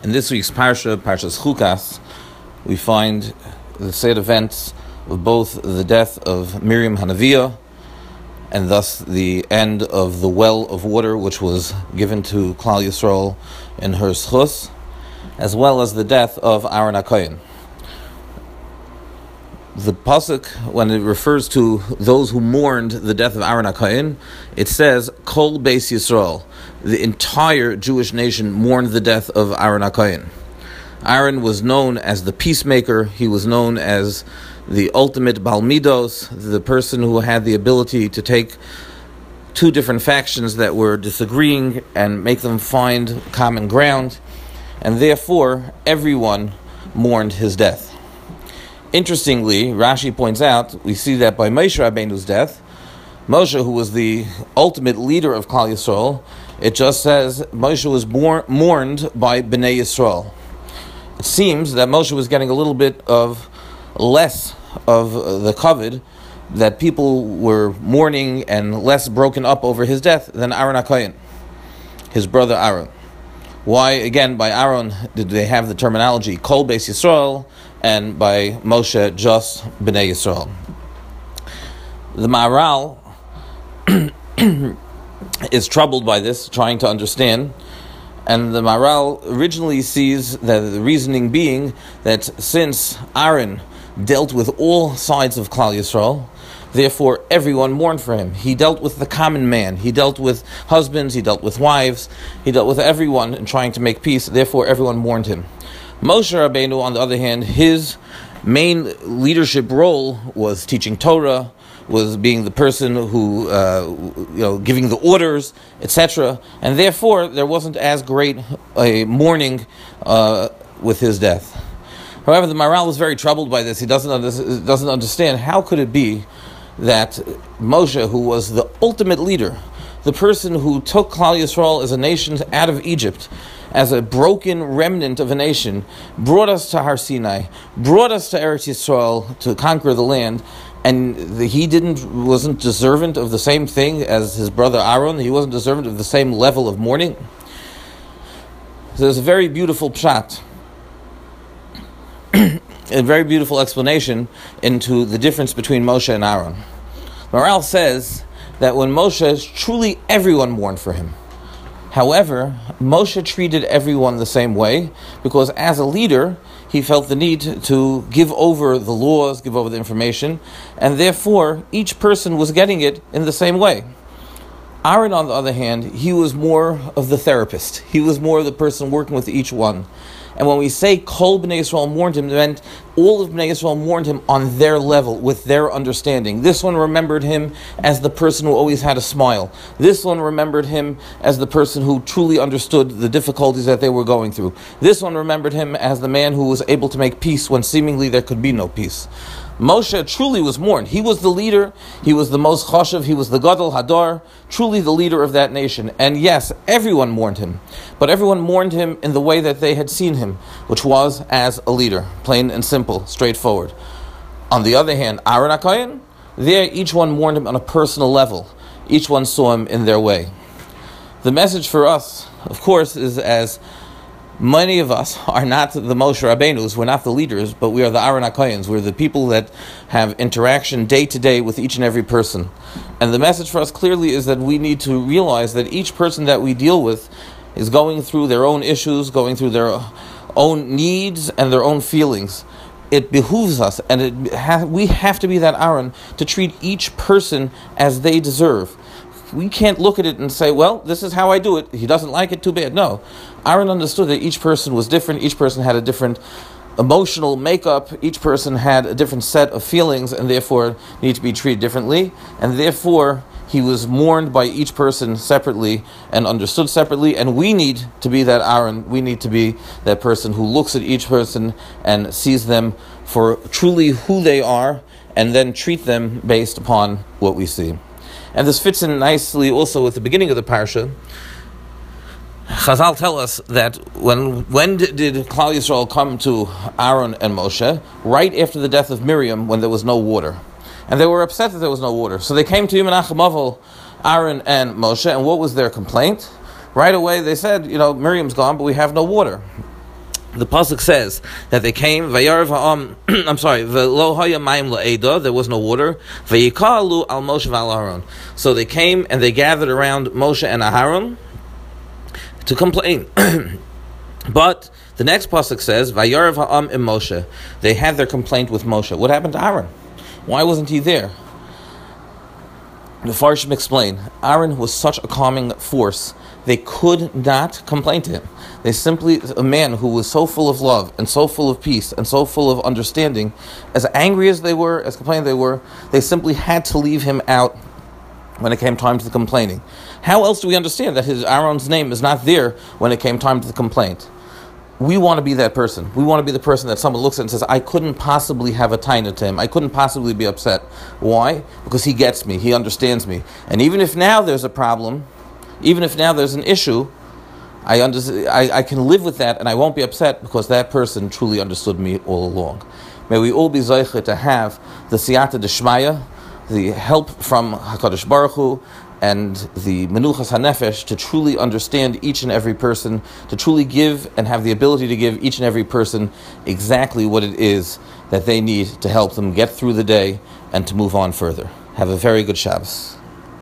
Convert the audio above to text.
In this week's Parsha, Parshas Chukas, we find the sad events of both the death of Miriam Hanaviah and thus the end of the well of water which was given to Klal Yisrael in her schus, as well as the death of Aaron HaKohen. The pasuk, when it refers to those who mourned the death of Aaron HaKohen, it says, Kol Beis Yisrael. The entire Jewish nation mourned the death of Aaron HaKohen. Aaron was known as the peacemaker. He was known as the ultimate Bal Midos, the person who had the ability to take two different factions that were disagreeing and make them find common ground, and therefore everyone mourned his death. Interestingly, Rashi points out, we see that by Moshe Rabbeinu's death, Moshe, who was the ultimate leader of Klal Yisrael, it just says Moshe was mourned by Bnei Yisrael. It seems that Moshe was getting a little bit of less of the kavod, that people were mourning and less broken up over his death than Aaron HaKohen, his brother Aaron. Why, again, by Aaron did they have the terminology Kol Beis Yisrael, and by Moshe just Bnei Yisrael? The Maharal is troubled by this, trying to understand, and the Maharal originally sees that the reasoning being that since Aaron dealt with all sides of Klal Yisrael, therefore everyone mourned for him. He dealt with the common man. He dealt with husbands, he dealt with wives, he dealt with everyone in trying to make peace, therefore everyone mourned him. Moshe Rabbeinu, on the other hand, his main leadership role was teaching Torah, was being the person who, giving the orders, etc. And therefore, there wasn't as great a mourning with his death. However, the Maharal was very troubled by this. He doesn't understand how could it be that Moshe, who was the ultimate leader, the person who took Klal Yisrael as a nation out of Egypt, as a broken remnant of a nation, brought us to Har Sinai, brought us to Eretz Yisrael to conquer the land, and he wasn't deserving of the same thing as his brother Aaron. He wasn't deserving of the same level of mourning. So there's a very beautiful pshat, a very beautiful explanation into the difference between Moshe and Aaron. Maharal says that when Moshe, truly everyone mourned for him. However, Moshe treated everyone the same way because as a leader, he felt the need to give over the laws, give over the information, and therefore each person was getting it in the same way. Aaron, on the other hand, he was more of the therapist. He was more of the person working with each one. And when we say Kol Bnei Yisrael mourned him, it meant all of Bnei Yisrael mourned him on their level, with their understanding. This one remembered him as the person who always had a smile. This one remembered him as the person who truly understood the difficulties that they were going through. This one remembered him as the man who was able to make peace when seemingly there could be no peace. Moshe truly was mourned. He was the leader, he was the most chashav, he was the Gadol Hadar, truly the leader of that nation. And yes, everyone mourned him, but everyone mourned him in the way that they had seen him, which was as a leader, plain and simple, straightforward. On the other hand, Aaron HaKohen, there each one mourned him on a personal level. Each one saw him in their way. The message for us, of course, is as many of us are not the Moshe Rabbeinus, we're not the leaders, but we are the Aaron HaKohens. We're the people that have interaction day to day with each and every person. And the message for us clearly is that we need to realize that each person that we deal with is going through their own issues, going through their own needs and their own feelings. It behooves us, and we have to be that Aaron to treat each person as they deserve. We can't look at it and say, well, this is how I do it. He doesn't like it, too bad. No. Aaron understood that each person was different. Each person had a different emotional makeup. Each person had a different set of feelings and therefore need to be treated differently. And therefore, he was mourned by each person separately and understood separately. And we need to be that Aaron. We need to be that person who looks at each person and sees them for truly who they are and then treat them based upon what we see. And this fits in nicely also with the beginning of the parsha. Chazal tell us that when did Klal Yisrael come to Aaron and Moshe? Right after the death of Miriam, when there was no water. And they were upset that there was no water. So they came to Menachem Avel, Aaron and Moshe, and what was their complaint? Right away they said, Miriam's gone, but we have no water. The pasuk says that they came. Vayarav ha'am. I'm sorry. V'lo haya mayim la'eda. There was no water. Vayikalu al Moshe v'al Aharon. So they came and they gathered around Moshe and Aharon to complain. But the next pasuk says, Vayarav ha'am im Moshe. They had their complaint with Moshe. What happened to Aaron? Why wasn't he there? The Farshim explain, Aaron was such a calming force, they could not complain to him. They simply, a man who was so full of love, and so full of peace, and so full of understanding, as angry as they were, as complaining they were, they simply had to leave him out when it came time to the complaining. How else do we understand that Aaron's name is not there when it came time to the complaint? We want to be that person. We want to be the person that someone looks at and says, I couldn't possibly have a taina to him. I couldn't possibly be upset. Why? Because he gets me. He understands me. And even if now there's a problem, even if now there's an issue, I can live with that and I won't be upset because that person truly understood me all along. May we all be zeicha to have the siyata d'shmaya, the help from HaKadosh Baruch Hu, and the menuchas hanefesh to truly understand each and every person, to truly give and have the ability to give each and every person exactly what it is that they need to help them get through the day and to move on further. Have a very good Shabbos.